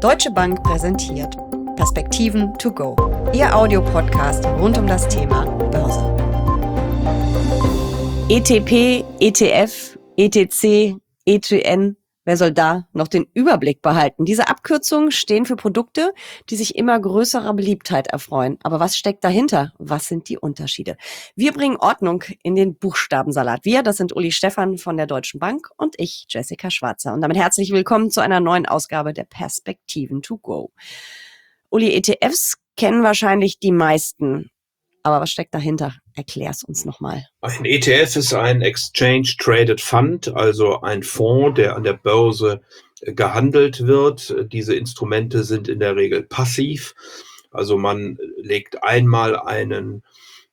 Deutsche Bank präsentiert Perspektiven to go, Ihr Audiopodcast rund um das Thema Börse. ETP, ETF, ETC, ETN, wer soll da noch den Überblick behalten? Diese Abkürzungen stehen für Produkte, die sich immer größerer Beliebtheit erfreuen. Aber was steckt dahinter? Was sind die Unterschiede? Wir bringen Ordnung in den Buchstabensalat. Wir, das sind Uli Stephan von der Deutschen Bank und ich, Jessica Schwarzer. Und damit herzlich willkommen zu einer neuen Ausgabe der Perspektiven to go. Uli, ETFs kennen wahrscheinlich die meisten. Aber was steckt dahinter? Erklär's uns nochmal. Ein ETF ist ein Exchange Traded Fund, also ein Fonds, der an der Börse gehandelt wird. Diese Instrumente sind in der Regel passiv. Also man legt einmal einen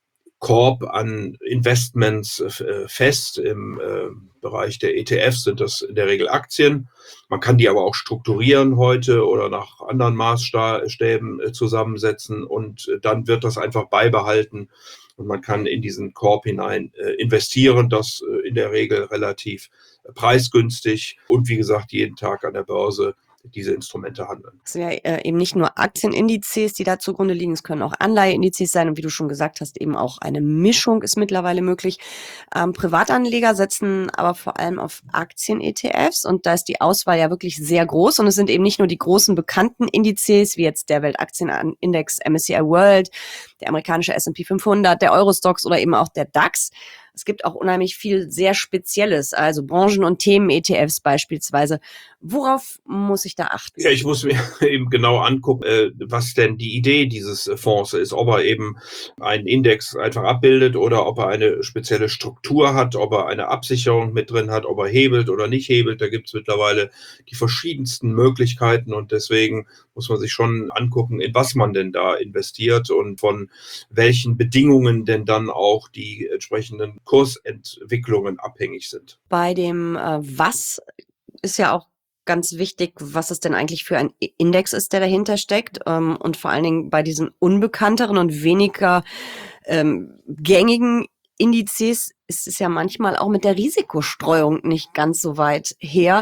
Korb an Investments fest. Im Bereich der ETFs sind das in der Regel Aktien. Man kann die aber auch strukturieren heute oder nach anderen Maßstäben zusammensetzen und dann wird das einfach beibehalten und man kann in diesen Korb hinein investieren. Das in der Regel relativ preisgünstig und wie gesagt jeden Tag an der Börse diese Instrumente handeln. Es sind ja eben nicht nur Aktienindizes, die da zugrunde liegen, es können auch Anleiheindizes sein und wie du schon gesagt hast, eben auch eine Mischung ist mittlerweile möglich. Privatanleger setzen aber vor allem auf Aktien-ETFs und da ist die Auswahl ja wirklich sehr groß und es sind eben nicht nur die großen bekannten Indizes, wie jetzt der Weltaktienindex MSCI World, der amerikanische S&P 500, der Eurostoxx oder eben auch der DAX. Es gibt auch unheimlich viel sehr Spezielles, also Branchen- und Themen-ETFs beispielsweise. Worauf muss ich da achten? Ja, ich muss mir eben genau angucken, was denn die Idee dieses Fonds ist. Ob er eben einen Index einfach abbildet oder ob er eine spezielle Struktur hat, ob er eine Absicherung mit drin hat, ob er hebelt oder nicht hebelt. Da gibt es mittlerweile die verschiedensten Möglichkeiten und deswegen muss man sich schon angucken, in was man denn da investiert und von welchen Bedingungen denn dann auch die entsprechenden Kursentwicklungen abhängig sind. Bei dem Was ist ja auch ganz wichtig, was es denn eigentlich für ein Index ist, der dahinter steckt. Und vor allen Dingen bei diesen unbekannteren und weniger gängigen Indizes ist es ja manchmal auch mit der Risikostreuung nicht ganz so weit her.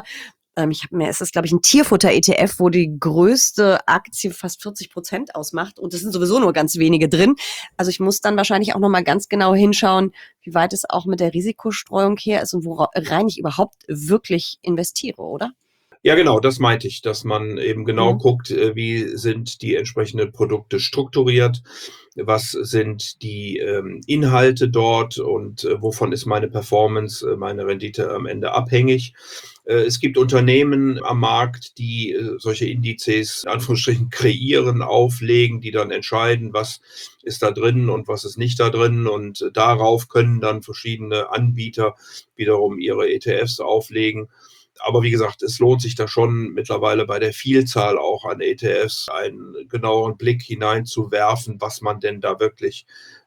Es ist, glaube ich, ein Tierfutter-ETF, wo die größte Aktie fast 40% ausmacht. Und es sind sowieso nur ganz wenige drin. Also ich muss dann wahrscheinlich auch nochmal ganz genau hinschauen, wie weit es auch mit der Risikostreuung her ist und worein ich überhaupt wirklich investiere, oder? Ja, genau, das meinte ich, dass man eben genau guckt, wie sind die entsprechenden Produkte strukturiert, was sind die Inhalte dort und wovon ist meine Performance, meine Rendite am Ende abhängig. Es gibt Unternehmen am Markt, die solche Indizes in Anführungsstrichen kreieren, auflegen, die dann entscheiden, was ist da drin und was ist nicht da drin und darauf können dann verschiedene Anbieter wiederum ihre ETFs auflegen. Aber wie gesagt, es lohnt sich da schon mittlerweile bei der Vielzahl auch an ETFs einen genaueren Blick hineinzuwerfen, was man denn da wirklich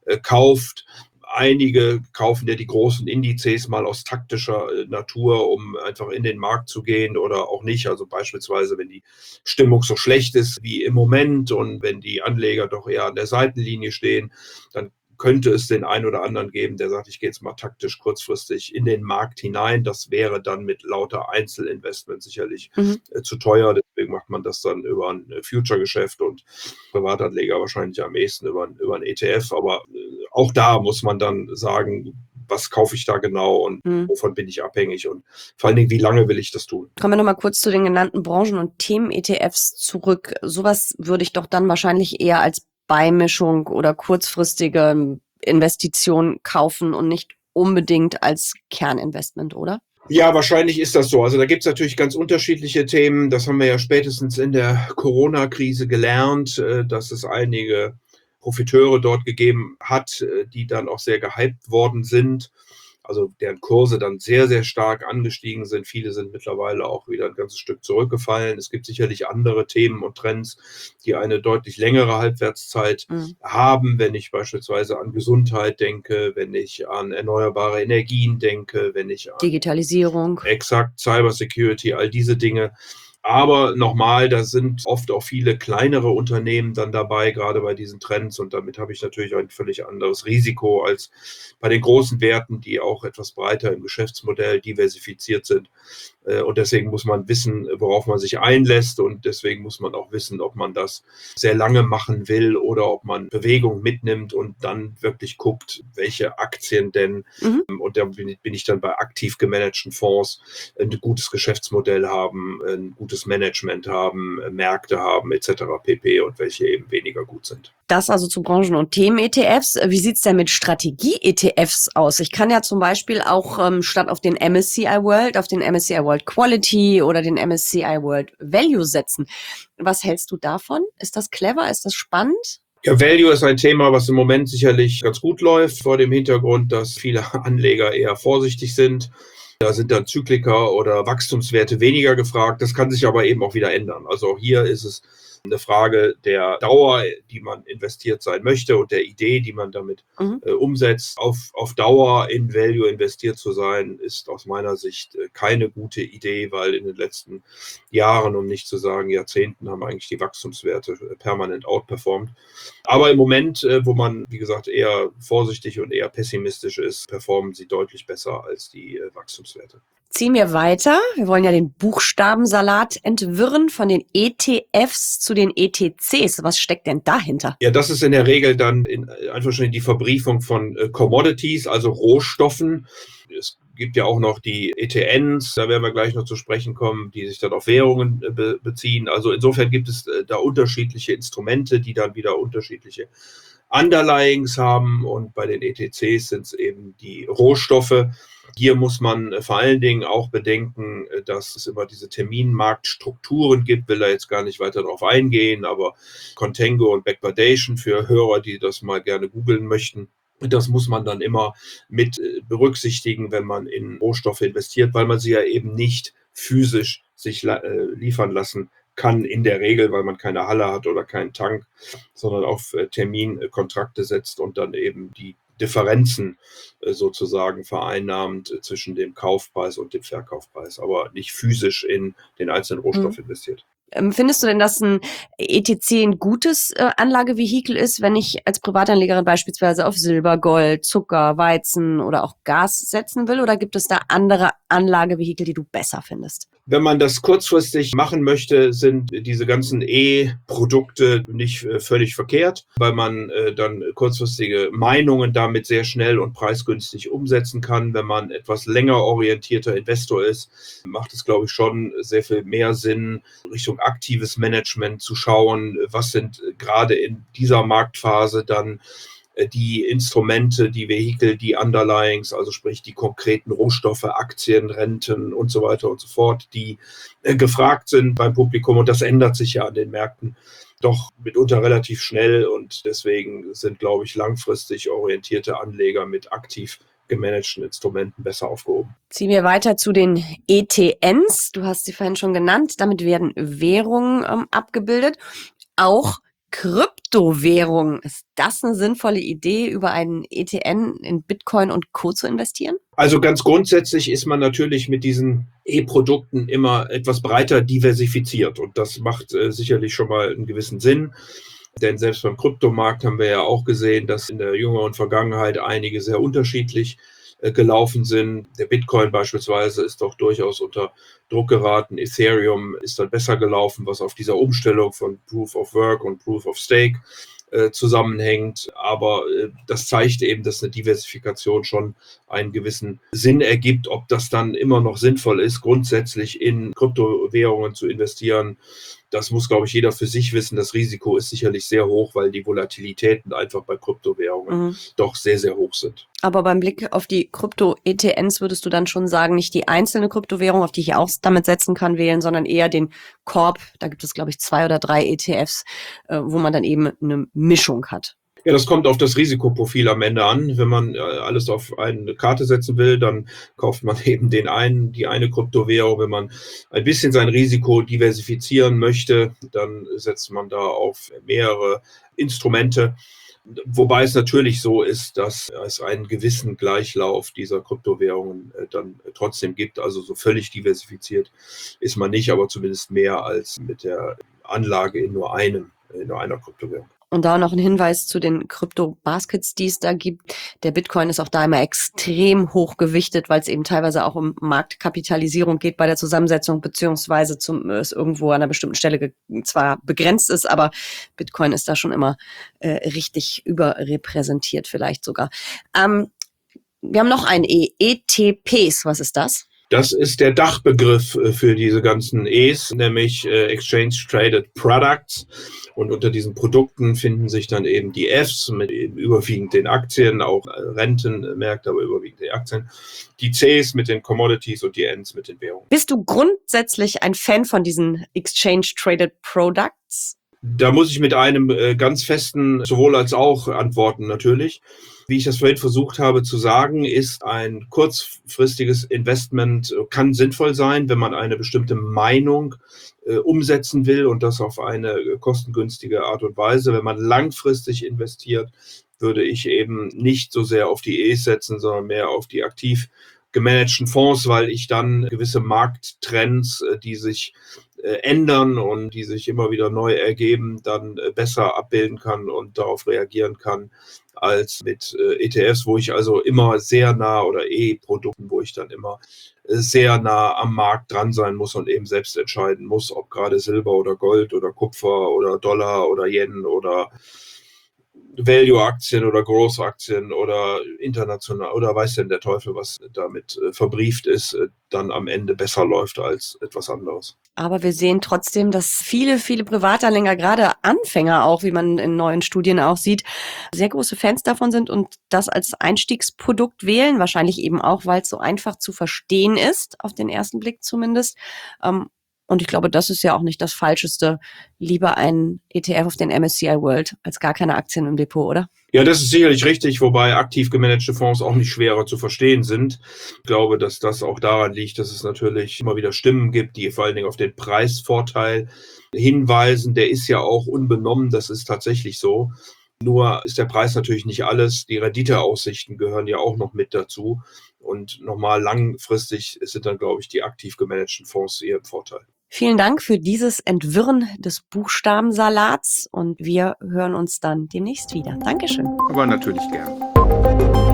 kauft. Einige kaufen ja die großen Indizes mal aus taktischer Natur, um einfach in den Markt zu gehen oder auch nicht. Also beispielsweise, wenn die Stimmung so schlecht ist wie im Moment und wenn die Anleger doch eher an der Seitenlinie stehen, dann könnte es den einen oder anderen geben, der sagt, ich gehe jetzt mal taktisch kurzfristig in den Markt hinein. Das wäre dann mit lauter Einzelinvestment sicherlich zu teuer. Deswegen macht man das dann über ein Future-Geschäft und Privatanleger wahrscheinlich am ehesten über ein ETF. Aber auch da muss man dann sagen, was kaufe ich da genau und wovon bin ich abhängig und vor allen Dingen, wie lange will ich das tun? Kommen wir nochmal kurz zu den genannten Branchen- und Themen-ETFs zurück. Sowas würde ich doch dann wahrscheinlich eher als Beimischung oder kurzfristige Investition kaufen und nicht unbedingt als Kerninvestment, oder? Ja, wahrscheinlich ist das so. Also da gibt es natürlich ganz unterschiedliche Themen. Das haben wir ja spätestens in der Corona-Krise gelernt, dass es einige Profiteure dort gegeben hat, die dann auch sehr gehypt worden sind. Also deren Kurse dann sehr, sehr stark angestiegen sind. Viele sind mittlerweile auch wieder ein ganzes Stück zurückgefallen. Es gibt sicherlich andere Themen und Trends, die eine deutlich längere Halbwertszeit haben. Wenn ich beispielsweise an Gesundheit denke, wenn ich an erneuerbare Energien denke, wenn ich an Digitalisierung. Exakt, Cybersecurity, all diese Dinge. Aber nochmal, da sind oft auch viele kleinere Unternehmen dann dabei, gerade bei diesen Trends. Und damit habe ich natürlich ein völlig anderes Risiko als bei den großen Werten, die auch etwas breiter im Geschäftsmodell diversifiziert sind. Und deswegen muss man wissen, worauf man sich einlässt. Und deswegen muss man auch wissen, ob man das sehr lange machen will oder ob man Bewegung mitnimmt und dann wirklich guckt, welche Aktien denn, Mhm. und da bin ich dann bei aktiv gemanagten Fonds, ein gutes Geschäftsmodell haben, ein gutes Management haben, Märkte haben etc. pp. Und welche eben weniger gut sind. Das also zu Branchen- und Themen-ETFs. Wie sieht's denn mit Strategie-ETFs aus? Ich kann ja zum Beispiel auch statt auf den MSCI World, auf den MSCI World Quality oder den MSCI World Value setzen. Was hältst du davon? Ist das clever? Ist das spannend? Ja, Value ist ein Thema, was im Moment sicherlich ganz gut läuft, vor dem Hintergrund, dass viele Anleger eher vorsichtig sind. Da sind dann Zyklika oder Wachstumswerte weniger gefragt. Das kann sich aber eben auch wieder ändern. Also auch hier ist es eine Frage der Dauer, die man investiert sein möchte und der Idee, die man damit Mhm. umsetzt. Auf Dauer in Value investiert zu sein, ist aus meiner Sicht keine gute Idee, weil in den letzten Jahren, um nicht zu sagen Jahrzehnten, haben eigentlich die Wachstumswerte permanent outperformed. Aber im Moment, wo man, wie gesagt, eher vorsichtig und eher pessimistisch ist, performen sie deutlich besser als die Wachstumswerte. Ziehen wir weiter. Wir wollen ja den Buchstabensalat entwirren von den ETFs zu den ETCs. Was steckt denn dahinter? Ja, das ist in der Regel dann in Anführungsstrichen die Verbriefung von Commodities, also Rohstoffen. Es gibt ja auch noch die ETNs, da werden wir gleich noch zu sprechen kommen, die sich dann auf Währungen beziehen. Also insofern gibt es da unterschiedliche Instrumente, die dann wieder unterschiedliche Underlyings haben. Und bei den ETCs sind es eben die Rohstoffe. Hier muss man vor allen Dingen auch bedenken, dass es immer diese Terminmarktstrukturen gibt. Will da jetzt gar nicht weiter darauf eingehen, aber Contango und Backwardation für Hörer, die das mal gerne googeln möchten. Das muss man dann immer mit berücksichtigen, wenn man in Rohstoffe investiert, weil man sie ja eben nicht physisch sich liefern lassen kann, in der Regel, weil man keine Halle hat oder keinen Tank, sondern auf Terminkontrakte setzt und dann eben die Differenzen sozusagen vereinnahmt zwischen dem Kaufpreis und dem Verkaufpreis, aber nicht physisch in den einzelnen Rohstoff investiert. Findest du denn, dass ein ETC ein gutes Anlagevehikel ist, wenn ich als Privatanlegerin beispielsweise auf Silber, Gold, Zucker, Weizen oder auch Gas setzen will? Oder gibt es da andere Anlagevehikel, die du besser findest? Wenn man das kurzfristig machen möchte, sind diese ganzen E-Produkte nicht völlig verkehrt, weil man dann kurzfristige Meinungen damit sehr schnell und preisgünstig umsetzen kann. Wenn man etwas länger orientierter Investor ist, macht es, glaube ich, schon sehr viel mehr Sinn, Richtung aktives Management zu schauen. Was sind gerade in dieser Marktphase dann die Instrumente, die Vehikel, die Underlyings, also sprich die konkreten Rohstoffe, Aktien, Renten und so weiter und so fort, die gefragt sind beim Publikum. Und das ändert sich ja an den Märkten doch mitunter relativ schnell. Und deswegen sind, glaube ich, langfristig orientierte Anleger mit aktiv gemanagten Instrumenten besser aufgehoben. Ziehen wir weiter zu den ETNs. Du hast sie vorhin schon genannt. Damit werden Währungen abgebildet. Auch Kryptowährungen. Ist das eine sinnvolle Idee, über einen ETN in Bitcoin und Co. zu investieren? Also ganz grundsätzlich ist man natürlich mit diesen E-Produkten immer etwas breiter diversifiziert. Und das macht sicherlich schon mal einen gewissen Sinn. Denn selbst beim Kryptomarkt haben wir ja auch gesehen, dass in der jüngeren Vergangenheit einige sehr unterschiedlich gelaufen sind. Der Bitcoin beispielsweise ist doch durchaus unter Druck geraten. Ethereum ist dann besser gelaufen, was auf dieser Umstellung von Proof of Work und Proof of Stake zusammenhängt. Aber das zeigt eben, dass eine Diversifikation schon einen gewissen Sinn ergibt. Ob das dann immer noch sinnvoll ist, grundsätzlich in Kryptowährungen zu investieren, das muss, glaube ich, jeder für sich wissen. Das Risiko ist sicherlich sehr hoch, weil die Volatilitäten einfach bei Kryptowährungen doch sehr, sehr hoch sind. Aber beim Blick auf die Krypto-ETNs würdest du dann schon sagen, nicht die einzelne Kryptowährung, auf die ich auch damit setzen kann, wählen, sondern eher den Korb. Da gibt es, glaube ich, 2 oder 3 ETFs, wo man dann eben eine Mischung hat. Ja, das kommt auf das Risikoprofil am Ende an. Wenn man alles auf eine Karte setzen will, dann kauft man eben die eine Kryptowährung. Wenn man ein bisschen sein Risiko diversifizieren möchte, dann setzt man da auf mehrere Instrumente. Wobei es natürlich so ist, dass es einen gewissen Gleichlauf dieser Kryptowährungen dann trotzdem gibt. Also so völlig diversifiziert ist man nicht, aber zumindest mehr als mit der Anlage in nur einer Kryptowährung. Und da noch ein Hinweis zu den Krypto-Baskets, die es da gibt. Der Bitcoin ist auch da immer extrem hoch gewichtet, weil es eben teilweise auch um Marktkapitalisierung geht bei der Zusammensetzung, beziehungsweise es irgendwo an einer bestimmten Stelle zwar begrenzt ist, aber Bitcoin ist da schon immer richtig überrepräsentiert vielleicht sogar. Wir haben noch ein E, ETPs. Was ist das? Das ist der Dachbegriff für diese ganzen E's, nämlich Exchange Traded Products. Und unter diesen Produkten finden sich dann eben die F's mit eben überwiegend den Aktien, auch Rentenmärkte, aber überwiegend die Aktien. Die C's mit den Commodities und die N's mit den Währungen. Bist du grundsätzlich ein Fan von diesen Exchange Traded Products? Da muss ich mit einem ganz festen sowohl als auch antworten natürlich. Wie ich das vorhin versucht habe zu sagen, ist ein kurzfristiges Investment, kann sinnvoll sein, wenn man eine bestimmte Meinung umsetzen will und das auf eine kostengünstige Art und Weise. Wenn man langfristig investiert, würde ich eben nicht so sehr auf die E's setzen, sondern mehr auf die aktiv gemanagten Fonds, weil ich dann gewisse Markttrends, die sich ändern und die sich immer wieder neu ergeben, dann besser abbilden kann und darauf reagieren kann, als mit ETFs, wo ich also immer sehr nah oder E-Produkten, wo ich dann immer sehr nah am Markt dran sein muss und eben selbst entscheiden muss, ob gerade Silber oder Gold oder Kupfer oder Dollar oder Yen oder Value-Aktien oder Growth-Aktien oder international oder weiß denn der Teufel, was damit verbrieft ist, dann am Ende besser läuft als etwas anderes. Aber wir sehen trotzdem, dass viele Privatanleger, gerade Anfänger auch, wie man in neuen Studien auch sieht, sehr große Fans davon sind und das als Einstiegsprodukt wählen. Wahrscheinlich eben auch, weil es so einfach zu verstehen ist, auf den ersten Blick zumindest. Und ich glaube, das ist ja auch nicht das Falscheste. Lieber ein ETF auf den MSCI World als gar keine Aktien im Depot, oder? Ja, das ist sicherlich richtig, wobei aktiv gemanagte Fonds auch nicht schwerer zu verstehen sind. Ich glaube, dass das auch daran liegt, dass es natürlich immer wieder Stimmen gibt, die vor allen Dingen auf den Preisvorteil hinweisen. Der ist ja auch unbenommen, das ist tatsächlich so. Nur ist der Preis natürlich nicht alles. Die Renditeaussichten gehören ja auch noch mit dazu. Und nochmal langfristig sind dann, glaube ich, die aktiv gemanagten Fonds eher im Vorteil. Vielen Dank für dieses Entwirren des Buchstabensalats und wir hören uns dann demnächst wieder. Dankeschön. Aber natürlich gern.